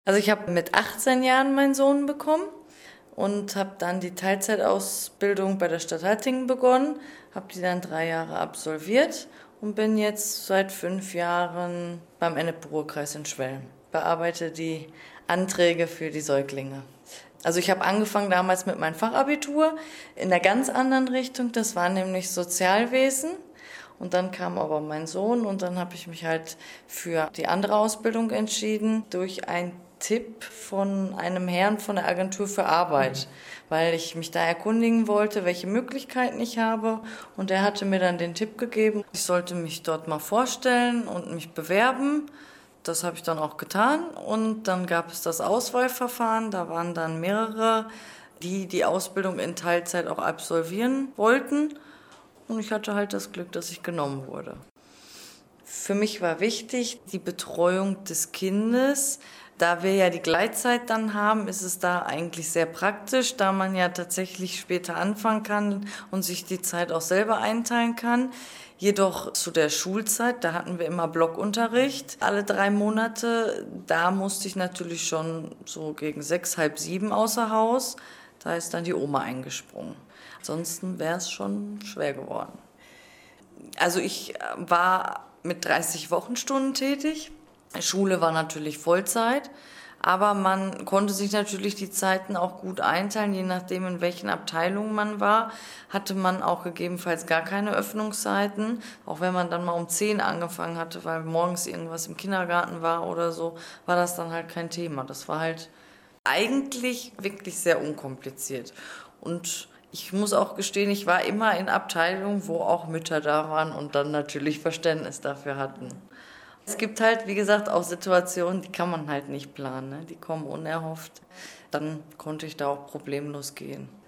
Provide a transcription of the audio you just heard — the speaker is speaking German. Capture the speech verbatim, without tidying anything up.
Also ich habe mit achtzehn Jahren meinen Sohn bekommen und habe dann die Teilzeitausbildung bei der Stadt Hattingen begonnen, habe die dann drei Jahre absolviert und bin jetzt seit fünf Jahren beim Ennepe-Ruhr-Kreis in Schwelm. Bearbeite die Anträge für die Säuglinge. Also ich habe angefangen damals mit meinem Fachabitur in einer ganz anderen Richtung, das war nämlich Sozialwesen. Und dann kam aber mein Sohn und dann habe ich mich halt für die andere Ausbildung entschieden, durch einen Tipp von einem Herrn von der Agentur für Arbeit, weil ich mich da erkundigen wollte, welche Möglichkeiten ich habe. Und er hatte mir dann den Tipp gegeben, ich sollte mich dort mal vorstellen und mich bewerben. Das habe ich dann auch getan und dann gab es das Auswahlverfahren. Da waren dann mehrere, die die Ausbildung in Teilzeit auch absolvieren wollten. Und ich hatte halt das Glück, dass ich genommen wurde. Für mich war wichtig die Betreuung des Kindes. Da wir ja die Gleitzeit dann haben, ist es da eigentlich sehr praktisch, da man ja tatsächlich später anfangen kann und sich die Zeit auch selber einteilen kann. Jedoch zu der Schulzeit, da hatten wir immer Blockunterricht, alle drei Monate. Da musste ich natürlich schon so gegen sechs, halb sieben außer Haus. Da ist dann die Oma eingesprungen. Ansonsten wäre es schon schwer geworden. Also ich war mit dreißig Wochenstunden tätig. Schule war natürlich Vollzeit, aber man konnte sich natürlich die Zeiten auch gut einteilen, je nachdem in welchen Abteilungen man war, hatte man auch gegebenenfalls gar keine Öffnungszeiten, auch wenn man dann mal um zehn angefangen hatte, weil morgens irgendwas im Kindergarten war oder so, war das dann halt kein Thema. Das war halt eigentlich wirklich sehr unkompliziert. Und ich muss auch gestehen, ich war immer in Abteilungen, wo auch Mütter da waren und dann natürlich Verständnis dafür hatten. Es gibt halt, wie gesagt, auch Situationen, die kann man halt nicht planen, ne? Die kommen unerhofft. Dann konnte ich da auch problemlos gehen.